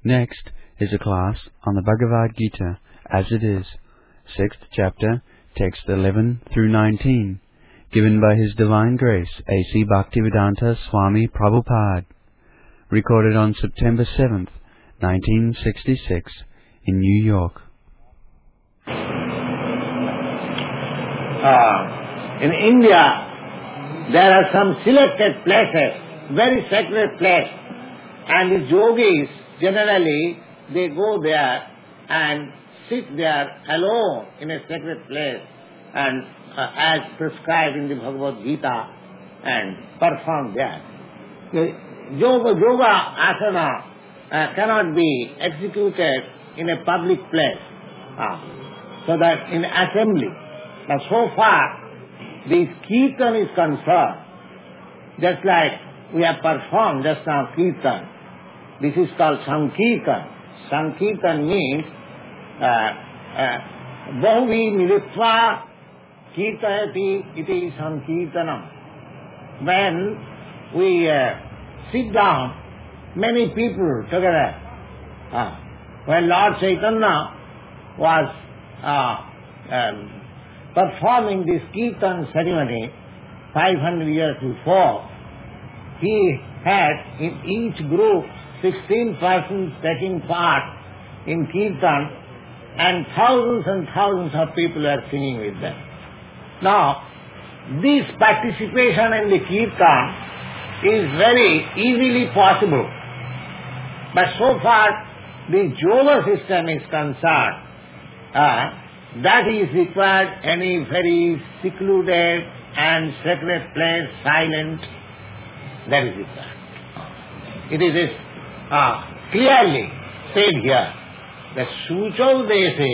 Next is a class on the Bhagavad Gita as it is, 6th chapter, text 11 through 19, given by His Divine Grace A.C. Bhaktivedanta Swami Prabhupada, recorded on September 7th, 1966, in New York. In India, there are some selected places, very sacred places, and the yogis generally they go there and sit there alone in a sacred place and as prescribed in the Bhagavad Gita and perform there. The yoga asana cannot be executed in a public place, so that in assembly. Now so far this kirtan is concerned, just like we have performed just now kirtan. This is called Sankirtan. Sankirtan means Bahuvi militva kirtayati iti Sankirtanam. When we sit down, many people together. When Lord Chaitanya was performing this kirtan ceremony 500 years before, he had in each group 16 persons taking part in kirtan, and thousands of people are singing with them. Now, this participation in the kirtan is very easily possible. But so far, the yoga system is concerned, that is required any very secluded and sacred place, silent, that is required. It is clearly said here that Sucho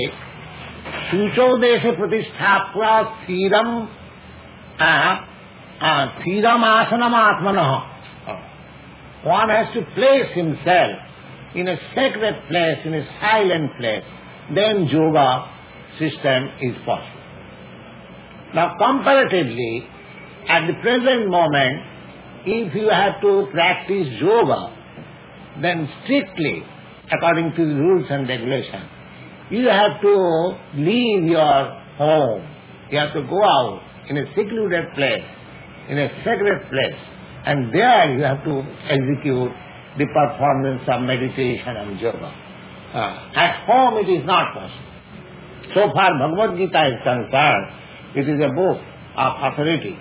Deshe Pratisthapya Thiram Asanam Atmanaha. One has to place himself in a sacred place, in a silent place. Then yoga system is possible. Now comparatively, at the present moment, if you have to practice yoga, then strictly, according to the rules and regulations, you have to leave your home. You have to go out in a secluded place, in a sacred place, and there you have to execute the performance of meditation and yoga. At home it is not possible. So far Bhagavad Gita is concerned, it is a book of authority.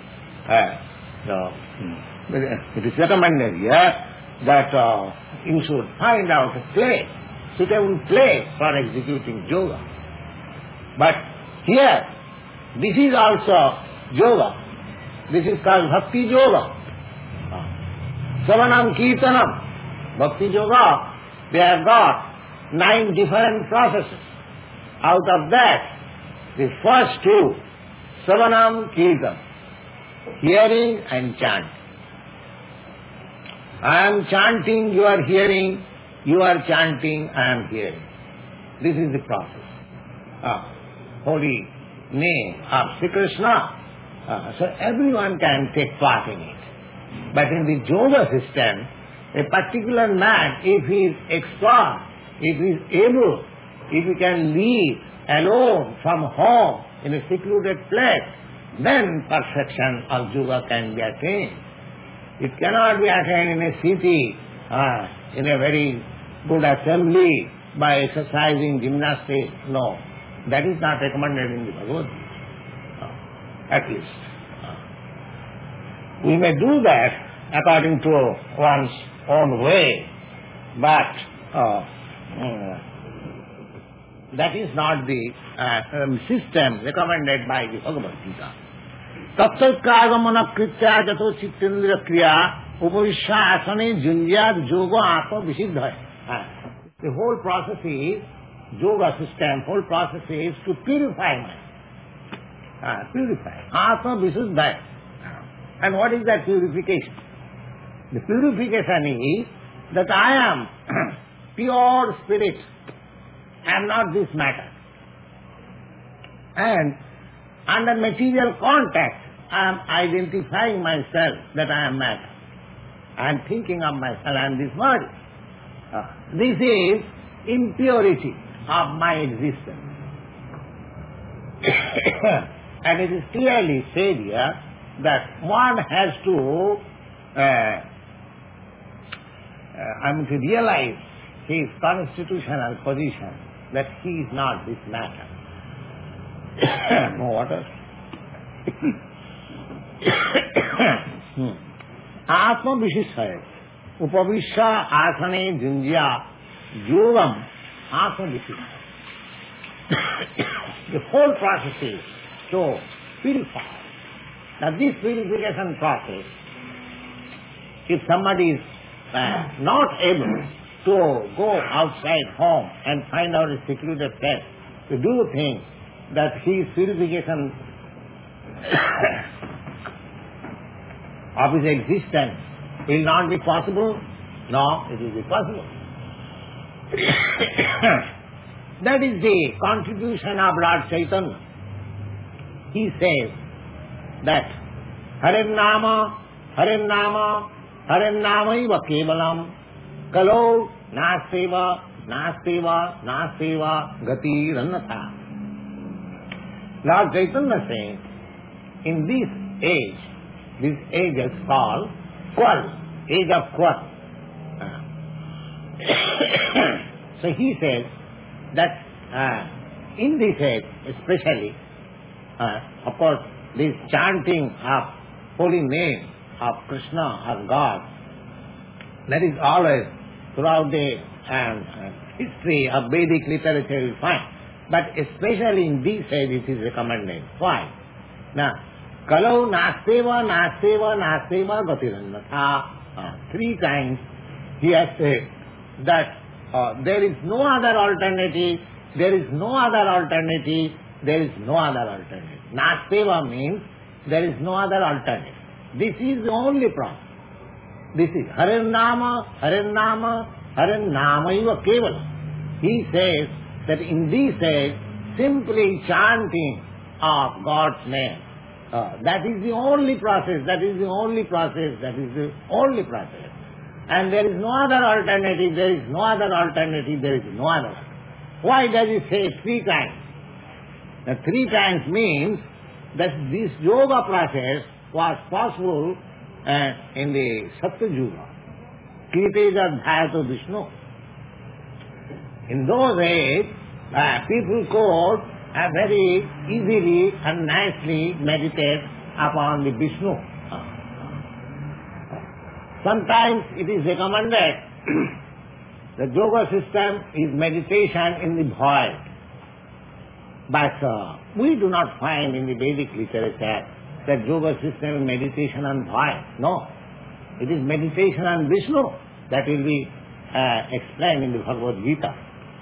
It is recommended here that you should find out a place, suitable place for executing yoga. But here, this is also yoga. This is called Bhakti Yoga. Savanam Kirtanam. Bhakti Yoga, they have got 9 different processes. Out of that, the first 2, Savanam Kirtan, hearing and chanting. I am chanting, you are hearing, you are chanting, I am hearing. This is the process. Holy name of Sri Krishna. So everyone can take part in it. But in the yoga system, a particular man, if he is expert, if he is able, if he can live alone from home in a secluded place, then perfection of yoga can be attained. It cannot be attained in a city, in a very good assembly, by exercising gymnastics. No, that is not recommended in the Bhagavad Gita, at least. We may do that according to one's own way, but that is not the system recommended by the Bhagavad Gita. Tattvakamana kritya jato chittindra kriya upavishya asane junjyad yoga atma visiddhaya. The whole process is, yoga system, whole process is to purify mind. Purify. Atma visiddhaya. And what is that purification? The purification is that I am pure spirit. I am not this matter. And under material contact, I am identifying myself that I am matter. I am thinking of myself, I am this body. This is impurity of my existence. And it is clearly said here that one has to to realize his constitutional position, that he is not this matter. No water. Atma Vishishaya Upavishya Asane Junjya Yogam Atma Vishishaya. The whole process is to purify. Now this purification process, if somebody is not able to go outside home and find out a secluded place to do things, that his purification of his existence will not be possible. No, it will be possible. That is the contribution of Lord Chaitanya. He says that Hare Nama, Hare Nama, Hare Namaiva Kevalam Kalo Naseva, Naseva, Naseva Gati Rannatha. Lord Chaitanya says, in this age is called Kwal, age of Kwal. So he says that in this age especially, of course, this chanting of holy name of Krishna, of God, that is always throughout the history of Vedic literature you find. But especially in this age it is recommended. Why? Now, Kalau Naseva, Naseva, Naseva Gatirannatha. 3 times he has said that there is no other alternative, there is no other alternative, there is no other alternative. Naseva means there is no other alternative. This is the only process. This is Hare Nama, Hare Nama, Hare Namaiva Kevalam. He says that in this age, simply chanting of God's name, that is the only process, that is the only process, that is the only process. And there is no other alternative, there is no other alternative, there is no other. Why does he say 3 times? Now 3 times means that this yoga process was possible in the Satyuga. Kirteja Dhyato Vishnu. In those days, people could very easily and nicely meditate upon the Vishnu. Sometimes it is recommended the yoga system is meditation in the void. But we do not find in the Vedic literature that yoga system is meditation on void. No. It is meditation on Vishnu. That will be explained in the Bhagavad Gita.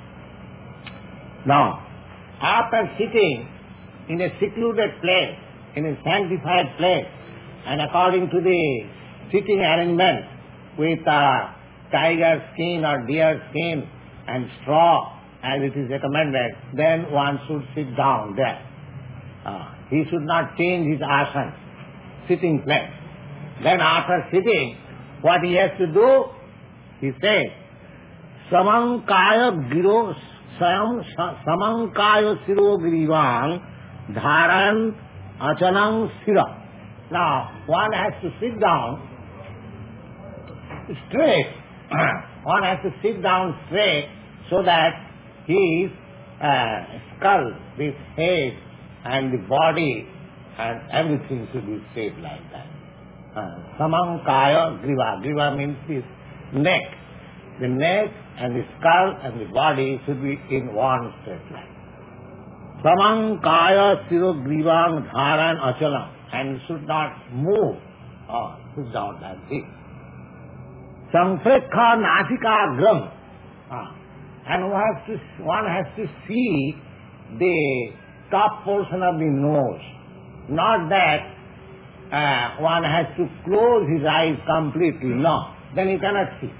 Now, after sitting in a secluded place, in a sanctified place, and according to the sitting arrangement with tiger skin or deer skin and straw, as it is recommended, then one should sit down there. He should not change his asana, sitting place. Then after sitting, what he has to do? He says, Samankaya Giro Samankaya Siro Girivang Dharan Achanang Sira. Now, one has to sit down straight. One has to sit down straight so that his skull, his head and the body and everything should be straight like that. Samankaya Griva. Griva means his neck. The neck and the skull and the body should be in one straight line. Samankaya Siro Grivang Dharan Achalam. And should not move. Sit down like this. Samfrekha Nasika Gram. And one has to see the top portion of the nose. Not that one has to close his eyes completely. No. Then he cannot see.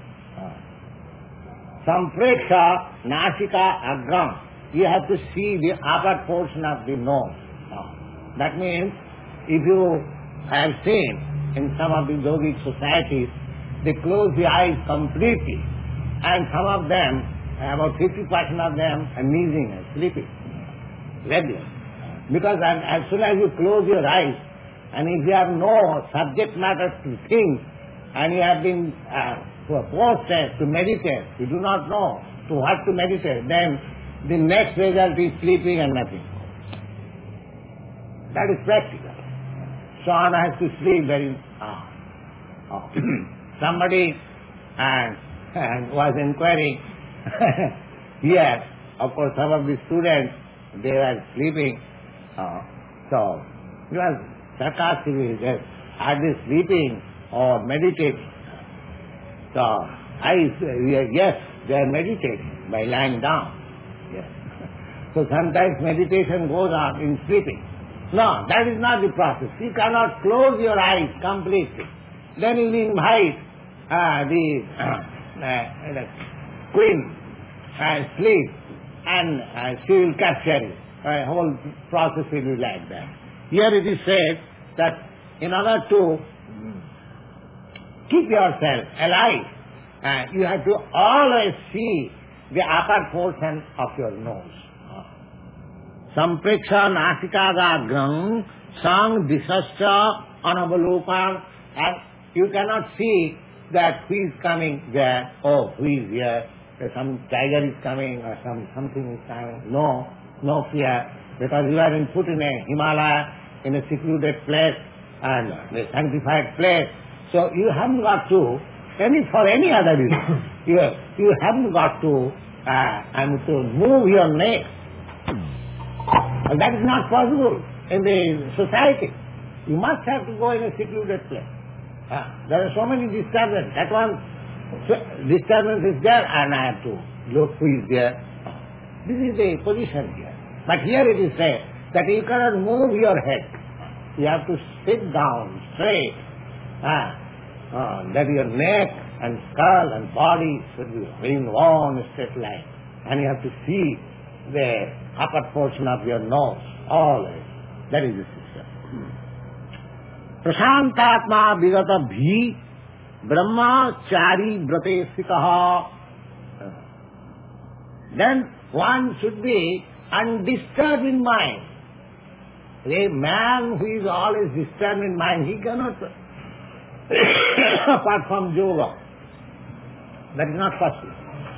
Sampreksha Nasika Agram. You have to see the upper portion of the nose. That means, if you have seen in some of the yogic societies, they close the eyes completely And some of them, about 50% of them, are sneezing and sleeping regularly. Because as soon as you close your eyes, and if you have no subject matter to think, and you have been forced to meditate, you do not know to what to meditate, then the next result is sleeping and nothing. That is practical. So one has to sleep very... Somebody was inquiring here. Of course, some of the students, they were sleeping. So he was sarcastically said, are they sleeping or meditating? So I said, yes, they are meditating by lying down. Yes. So sometimes meditation goes on in sleeping. No, that is not the process. You cannot close your eyes completely. Then you invite the queen and sleep, and she will capture it. The whole process will be like that. Here it is said that in order to keep yourself alive, you have to always see the upper portion of your nose. Sampreksha nasikagram sang disascha anavalopan, and you cannot see that who is coming there, oh, who is here, some tiger is coming or something is coming. No fear, because you are put in a Himalaya, in a secluded place and a sanctified place. So you haven't got to, for any other reason, you haven't got to move your neck. And that is not possible in the society. You must have to go in a secluded place. There are so many disturbances. That one disturbance is there, and I have to look who is there. This is the position here. But here it is said that you cannot move your head. You have to sit down straight. That your neck and skull and body should be in one straight line. And you have to see the upper portion of your nose always. That is the system. Prashantatma vigata bhi brahmachari vrate sikaha. Then one should be undisturbed in mind. A man who is always disturbed in mind, he cannot perform yoga. That is not possible.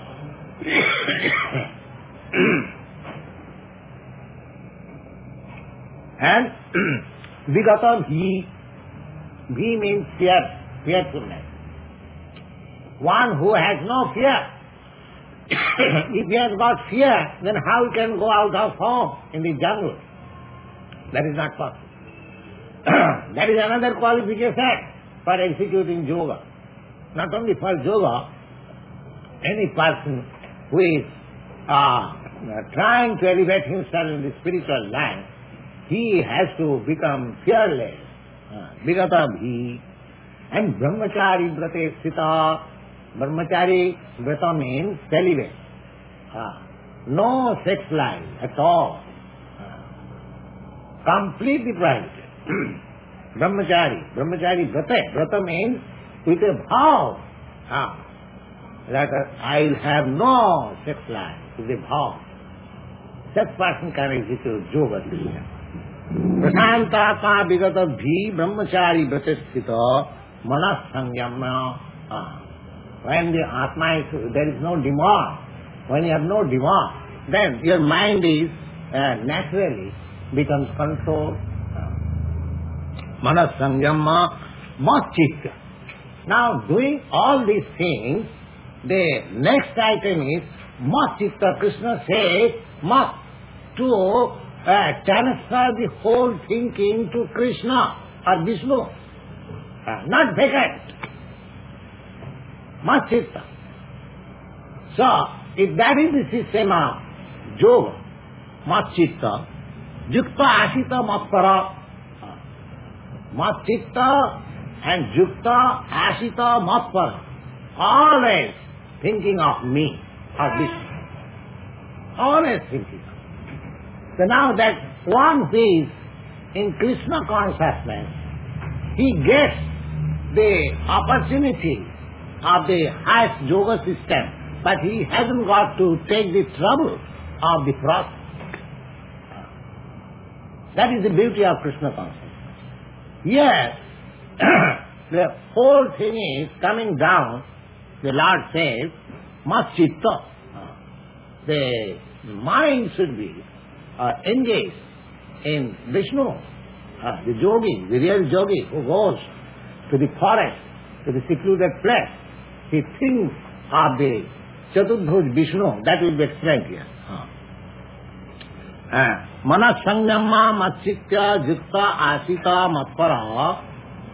And vigata bhi means fearfulness. One who has no fear. If he has got fear, then how he can go out of home in the jungle? That is not possible. That is another qualification for executing yoga. Not only for yoga, any person who is trying to elevate himself in the spiritual life, he has to become fearless. Vigata bhi. And brahmachari vrate sthita. Brahmachari vrata means celibate. No sex life at all. Completely private. Brahmachari vrata. Vrata means with a vow. That I will have no sex life. With a vow. Such person can execute yoga. Prasantatma vigata bhi brahmachari vrata sthita manas sangyama. When the Atma is, there is no demand. When you have no demand, then your mind is naturally becomes controlled. Manas sangyama matchitta. Now, doing all these things, the next item is matchitta. Krishna says, mat, to transfer the whole thinking to Krishna or Vishnu. Not vacant. Matchitta. So, if that is the system of yoga, matchitta, yukta ashita matpara. Matchitta and yukta ashita matpara. Always thinking of me or Vishnu. Always thinking. So now that one who is in Krishna consciousness, he gets the opportunity of the highest yoga system but he hasn't got to take the trouble of the process. That is the beauty of Krishna consciousness. Yes, the whole thing is coming down. The Lord says, Maschitta. The mind should be engaged in Vishnu, the yogi, the real yogi who goes to the forest, to the secluded place. He thinks of the Chaturdhuj Vishnu. That will be explained here. Manas Sangyama Matchitya Jukta Asita Matpara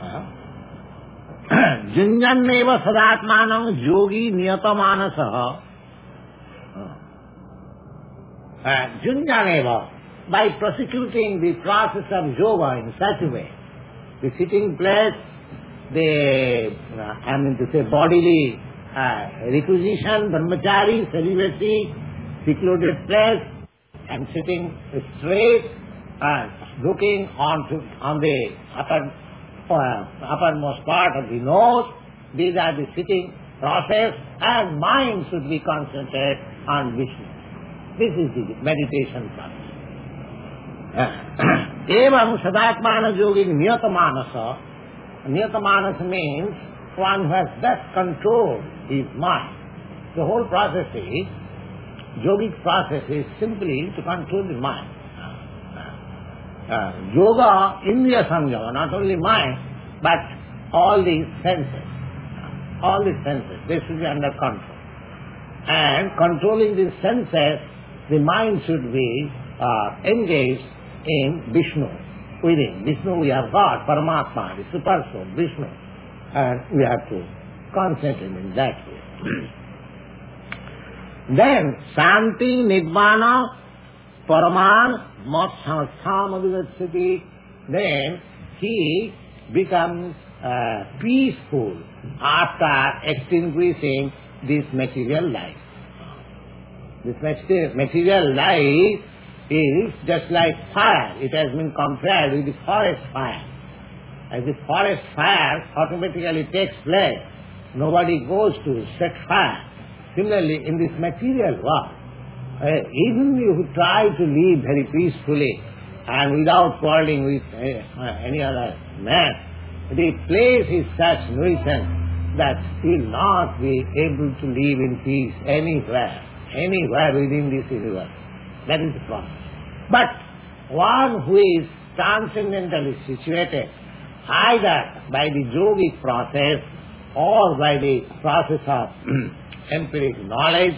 Junjanneva Sadatmanam Yogi Niyatamanasa Junjaneva, by prosecuting the process of yoga in such a way, the sitting place, bodily requisition, brahmachari, celibacy, secluded place, and sitting straight, looking on the uppermost part of the nose. These are the sitting process, and mind should be concentrated on Vishnu. This is the meditation process. Evam sadatmana yogi niyatamanasa. Niyatamanasa means one who has best control his mind. The whole process is, yogic process is simply to control the mind. Yoga, Indriya Samyama, not only mind, but all the senses. All the senses, they should be under control. And controlling the senses, the mind should be engaged in Vishnu. Within Vishnu we have got Paramatma, the super soul, Vishnu. And we have to concentrate in that way. Then, Shanti, Nibbana, Paraman, Moksha, then he becomes peaceful after extinguishing this material life. This material life is just like fire. It has been compared with the forest fire. As the forest fire automatically takes place, nobody goes to set fire. Similarly, in this material world, even if you try to live very peacefully and without quarreling with any other man, the place is such nuisance that you will not be able to live in peace anywhere within this universe. That is the problem. But one who is transcendentally situated, either by the yogic process or by the process of empiric knowledge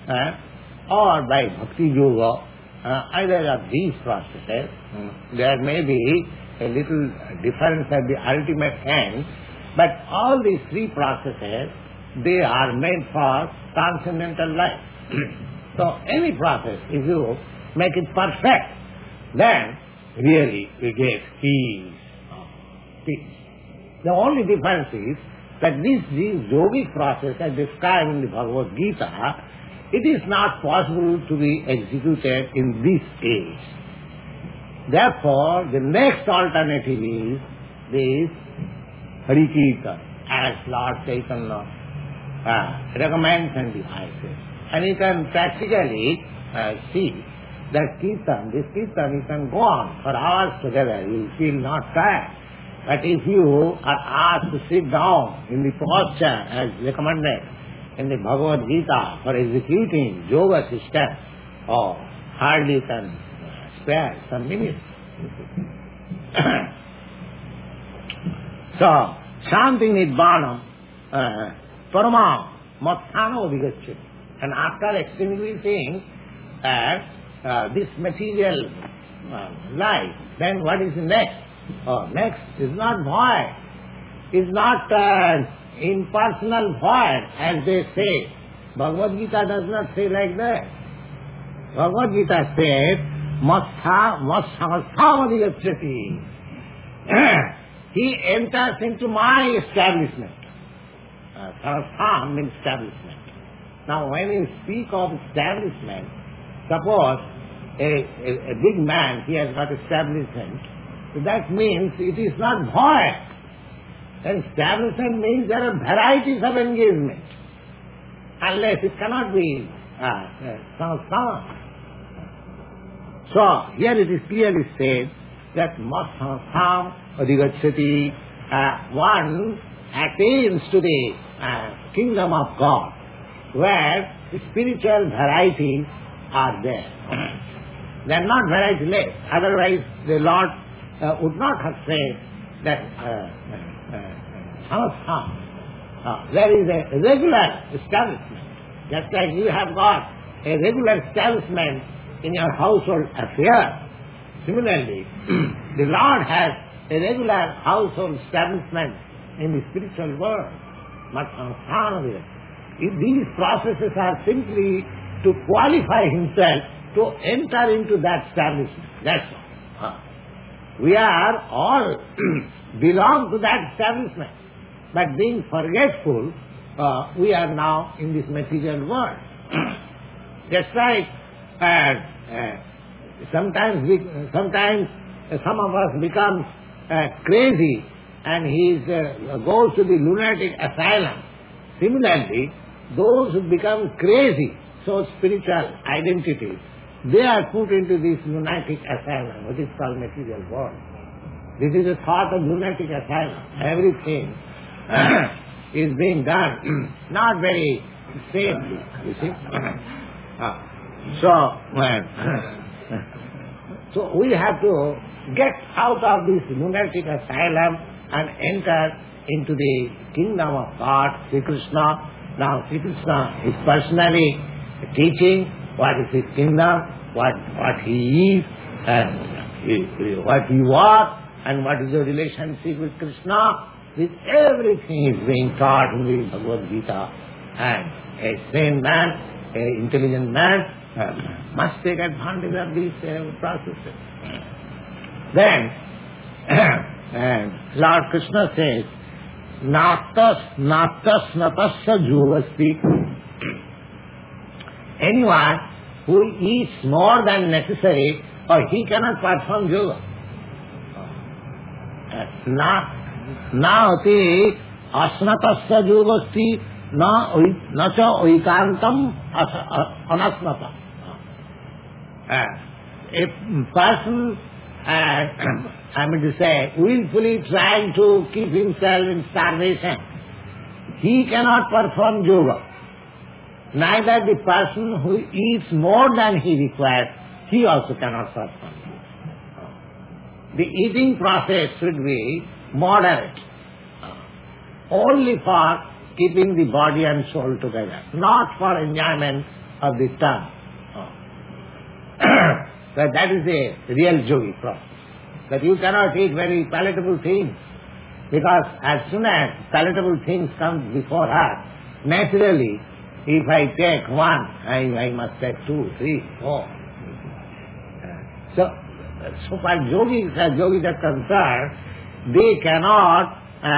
or by bhakti yoga, either of these processes, there may be a little difference at the ultimate end, but all these three processes, they are made for transcendental life. So any process, if you make it perfect, then really you get peace. Peace. The only difference is that this yogic process as described in the Bhagavad Gita, it is not possible to be executed in this age. Therefore, the next alternative is this Hari Kirtan, as Lord Chaitanya recommends and devises. And you can practically see that this kirtan, you can go on for hours together, you feel not tired. But if you are asked to sit down in the posture as recommended in the Bhagavad Gita for executing yoga system, hardly you can spare some minutes. So, Shanti Nibbana, Parama, Matthano Vigacchati. And after extinguishing this material life, then what is next? Next is not void, is not impersonal void, as they say. Bhagavad Gita does not say like that. Bhagavad Gita says, Matshamasthamadhigacchati. He enters into my establishment. Samastha means establishment. Now when you speak of establishment, suppose a big man, he has got establishment, so that means it is not void. And establishment means there are varieties of engagement. unless it cannot be samsara. So, here it is clearly said that samsam adhigacchati, one attains to the kingdom of God, where the spiritual varieties are there. They are not varietyless, otherwise the Lord would not have said that samsam. There is a regular establishment. Just like you have got a regular establishment in your household affair. Similarly, the Lord has a regular household establishment in the spiritual world. These processes are simply to qualify himself to enter into that establishment. That's all. We are all belong to that establishment. But being forgetful, we are now in this material world. Just like sometimes some of us become crazy and he goes to the lunatic asylum. Similarly, those who become crazy, so spiritual identities, they are put into this lunatic asylum, what is called material world. This is a sort of lunatic asylum. Everything is being done not very safely, you see. So we have to get out of this lunatic asylum and enter into the kingdom of God, Sri Krishna. Now Sri Krishna is personally teaching what is his kingdom, what he is, and what he was, and what is the relationship with Krishna. This everything is being taught in the Bhagavad Gita. And a sane man, an intelligent man, must take advantage of these processes. Then, Lord Krishna says, Natas natasya jogasti. Anyone who eats more than necessary, or he cannot perform yoga. Nahati asnatasya jogasti na cha oikantam anasnata. A person, I mean to say, willfully trying to keep himself in starvation, he cannot perform yoga. Neither the person who eats more than he requires, he also cannot perform yoga. The eating process should be moderate, only for keeping the body and soul together, not for enjoyment of the tongue. But that is the real yogi process. That you cannot eat very palatable things, because as soon as palatable things come before us, naturally, if I take one, I must take 2, 3, 4. So far yogis are concerned, they cannot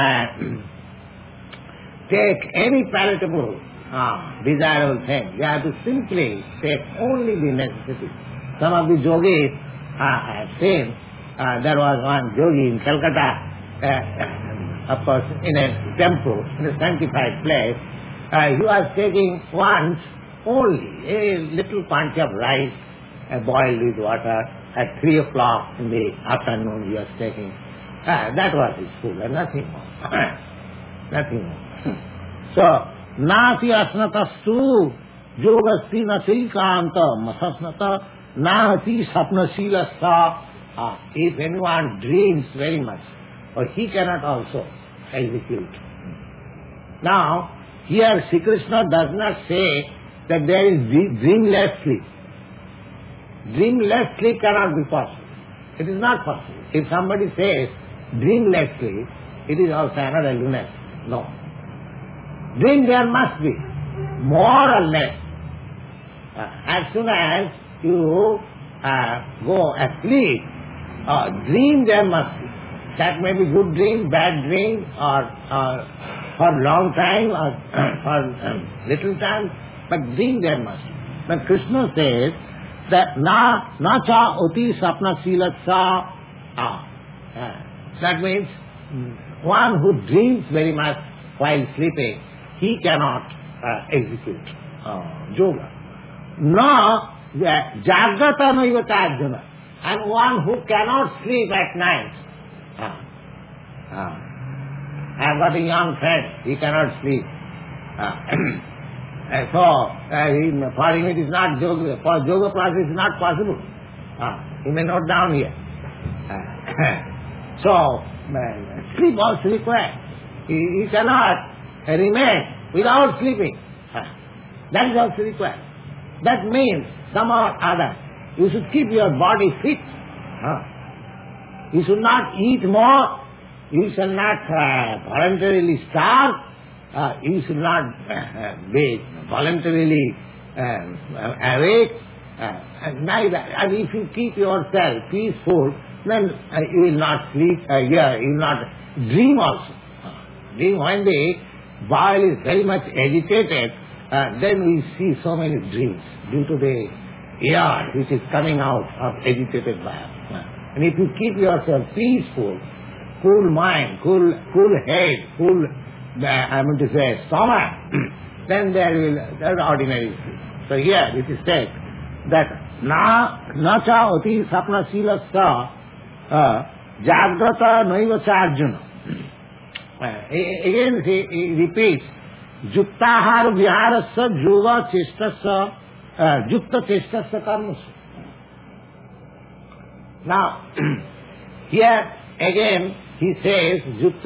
take any palatable, desirable thing. They have to simply take only the necessity. Some of the yogis I have seen, there was one yogi in Calcutta, of course, in a temple, in a sanctified place. He was taking once only a little punch of rice, boiled with water, at 3 o'clock in the afternoon he was taking. That was his food, and nothing more. Nothing more. So, nati asnatastu yogasti nati kanta masasnata nati sapnasilasta. If anyone dreams very much, or he cannot also execute. Now, here Sri Krishna does not say that there is dreamless sleep. Dreamless sleep cannot be possible. It is not possible. If somebody says dreamless sleep, it is also another lunacy. No. Dream there must be, more or less. As soon as you go asleep, dream there must be. That may be good dream, bad dream, or for long time, or for little time, but dream there must be. But Krishna says that na cha oti sapna silatsa. That means one who dreams very much while sleeping, he cannot execute yoga. Now, Jagrata Naiva Arjuna, and one who cannot sleep at night. I've got a young friend, he cannot sleep. For him it is not yoga, for yoga class it is not possible. He may note down here. So, sleep also required. He cannot remain without sleeping. That is also required. That means, somehow or other, you should keep your body fit. You should not eat more. You shall not voluntarily starve. You should not be voluntarily awake. And if you keep yourself peaceful, then you will not sleep, you will not dream also. Dream when the body is very much agitated, then we see so many dreams due to the air which is coming out of agitated body. And if you keep yourself peaceful, cool mind, cool head, cool, stomach, then there are ordinary sleep. So here it is said that na cha oti sapna silasya jagrata naiva cha Arjuna. Again he repeats, juktahar viharasya yoga chestasya yukta chestasya karmasu. Now, here again he says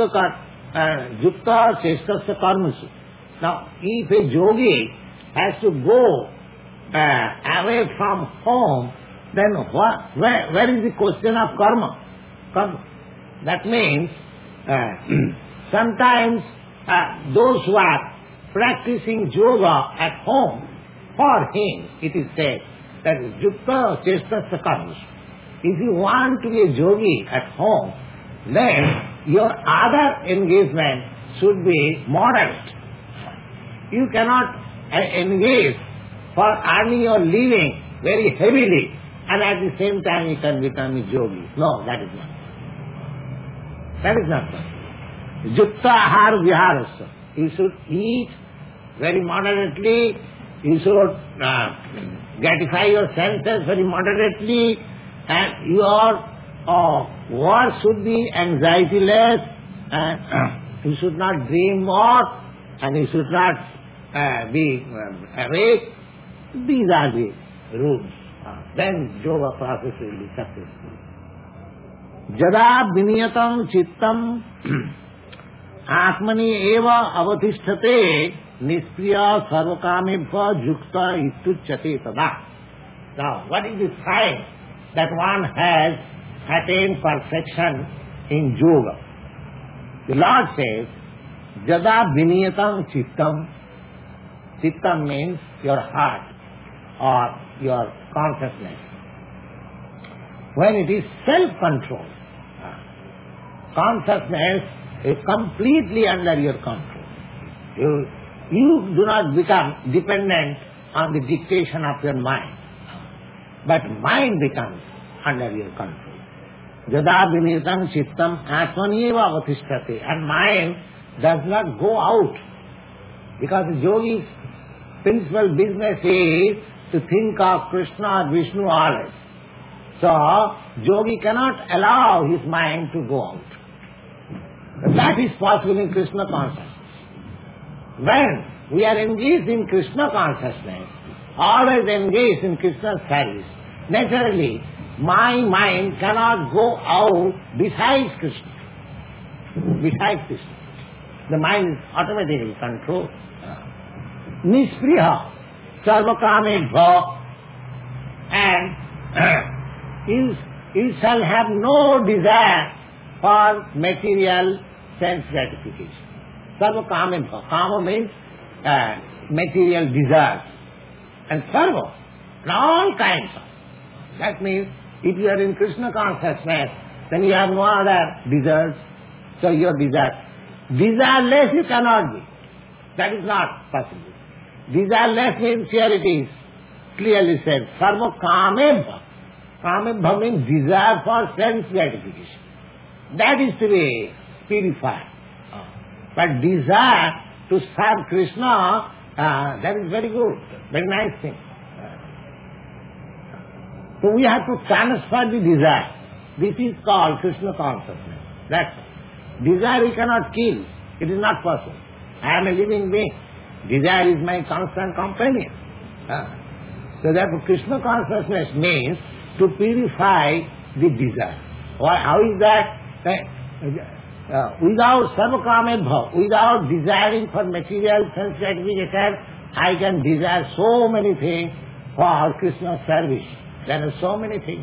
yukta chestasya karmasu. Now, if a yogi has to go away from home, then where is the question of karma? That means sometimes those who are practicing yoga at home, for him it is said that yukta chestasya karmasu. If you want to be a yogi at home, then your other engagement should be moderate. You cannot engage for earning your living very heavily, and at the same time you can become a yogi. No, that is not. That is not possible. Yukta ahar viharasya. You should eat very moderately. You should gratify your senses very moderately, and your work should be anxiety-less, and you should not dream more, and you should not be awake. These are the rules. Then yoga process will be successful. Jada viniyatam chittam atmani eva avatisthate nispriya sarvakamebhya yukta ituchyate tada. Now, what is the sign that one has attained perfection in yoga? The Lord says, Jada viniyatam chittam. Chittam means your heart or your consciousness. When it is self-control, consciousness is completely under your control. You do not become dependent on the dictation of your mind, but mind becomes under your control. Jada viniyatam chittam atmaniyeva avatisthate. And mind does not go out, because the yogi's principal business is to think of Krishna or Vishnu always. So, yogi cannot allow his mind to go out. But that is possible in Krishna consciousness. When we are engaged in Krishna consciousness, always engaged in Krishna's service, naturally, my mind cannot go out besides Krishna. Besides Krishna. The mind is automatically controlled. Nispriya sarvakamebhya, and you shall have no desire for material sense gratification. Sarvakamebhya. Kama means material desires. And sarva, all kinds of. That means if you are in Krishna consciousness, then you have no other desires. So your desire. Desireless you cannot be. That is not possible. Desireless means here it is clearly said, sarva kamebhya. Kamebhya means desire for sense gratification. That is to be purified. But desire to serve Krishna That is very good, very nice thing. So we have to transfer the desire. This is called Krishna consciousness. That's it. Desire we cannot kill. It is not possible. I am a living being. Desire is my constant companion. So therefore Krishna consciousness means to purify the desire. How is that? Without sarvakame bhav, without desiring for material sense gratification, I can desire so many things for Krishna's service. There are so many things.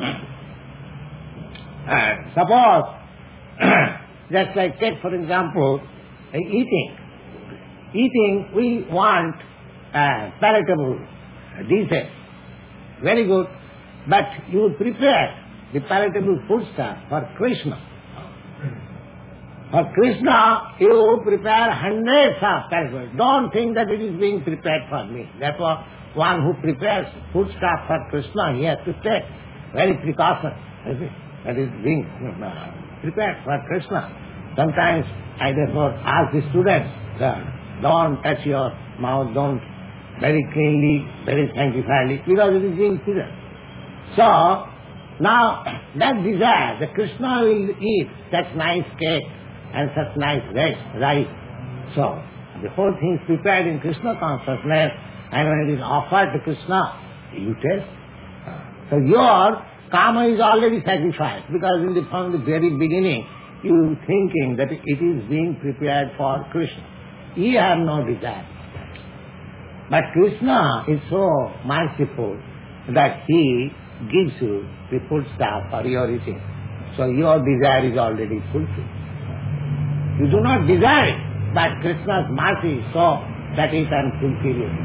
Suppose, just like take for example, eating. Eating, we want palatable dishes. Very good. But you prepare the palatable foodstuff for Krishna. For Krishna, you prepare hundreds of palatable. Don't think that it is being prepared for me. Therefore, one who prepares foodstuff for Krishna, he has to take very precaution. That is being prepared for Krishna. Sometimes I therefore ask the students, don't touch your mouth, don't very cleanly, very sanctifiedly, because it is being prepared. So, now that desire, the Krishna will eat such nice cake and such nice rice. So, the whole thing is prepared in Krishna consciousness, and when it is offered to Krishna, you taste. So your karma is already sacrificed, because from the very beginning, you thinking that it is being prepared for Krishna. You have no desire. But Krishna is so merciful that he gives you the foodstuff for your eating. So your desire is already fulfilled. You do not desire it, but Krishna's mercy is so that he can fulfill it.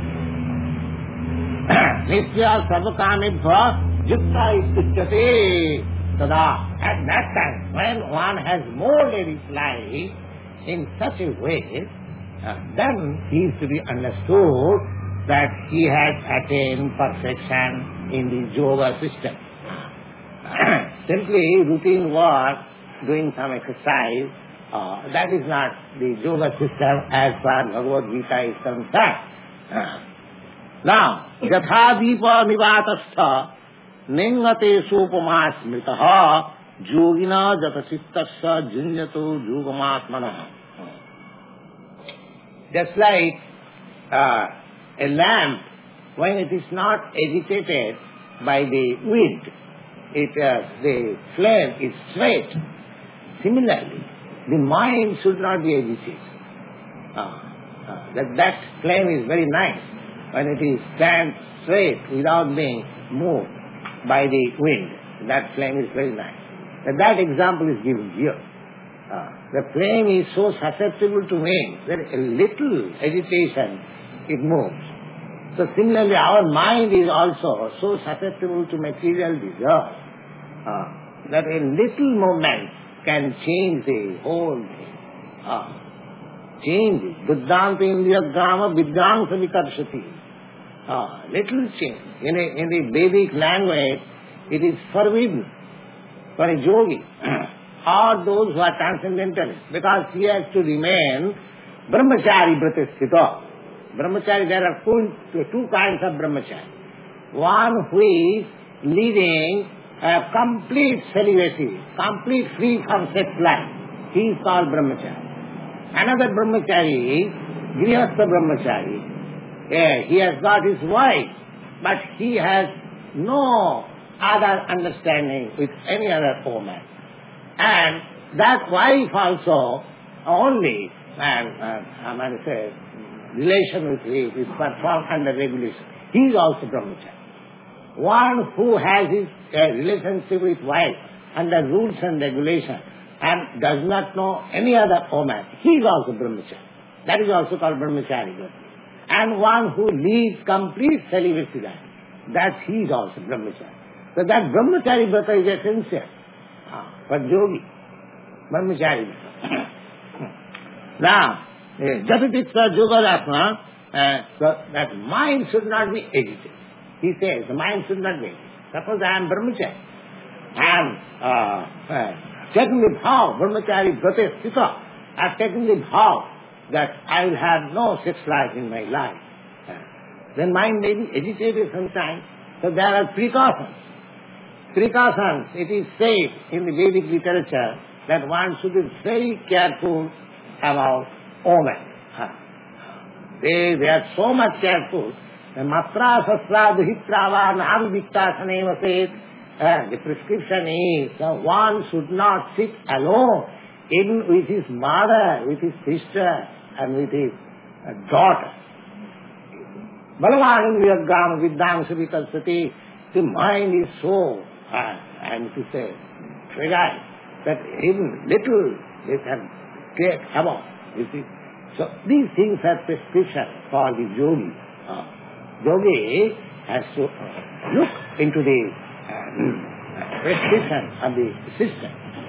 Nitya sarvakamibhya yukta istuchyate tada. At that time, when one has molded his life in such a way, then he is to be understood that he has attained perfection in the yoga system. Simply routine work, doing some exercise, that is not the yoga system as far as Bhagavad Gita is concerned. Now, yatha deepa nivatastha ningate supama smritaha yogina jatasittassa junyato yogamatmana. Just like a lamp, when it is not agitated by the wind, the flame is straight. Similarly, the mind should not be agitated. That flame is very nice when it is stands straight without being moved by the wind. That flame is very nice. That example is given here. The flame is so susceptible to wind that a little agitation it moves. So similarly, our mind is also so susceptible to material desire that a little movement can change the whole thing. Change it. Buddhanta indriyagrama vidyangsa vikarshati. Little change. In the Vedic language, it is forbidden for a yogi or those who are transcendentalists, because he has to remain brahmachari vratasthita. Brahmachari, there are two kinds of brahmachari. One who is leading a complete celibacy, complete free from sex life. He is called brahmachari. Another brahmachari is grihastha brahmachari. He has got his wife, but he has no other understanding with any other woman. And that wife also only, relation with him is performed under regulation. He is also brahmachari. One who has his relationship with wife under rules and regulation and does not know any other woman, he is also brahmachari. That is also called brahmachari. And one who leads complete celibacy life, that he is also brahmachari. So that brahmachari vrata is essential for yogi. Brahmachari vrata. Now, Jatatitta Yogaratma, so that mind should not be agitated. He says the mind should not be agitated. Suppose I am brahmachari. I am taking the bhav, brahmachari vrata sthita. I am taking the bhav that I will have no sex life in my life, then mind may be agitated sometimes. So there are precautions. Precautions, it is said in the Vedic literature that one should be very careful about women. They are so much careful. Matra sasra duhitrava naviviktasane vaset. The prescription is one should not sit alone with his mother, with his sister, and with his daughter. Balavan viyagam viddam savikalsati. The mind is so, and to say, fragile, that even little they can create havoc, you see. So these things are prescription for the yogi. Yogi has to look into the prescription of the system.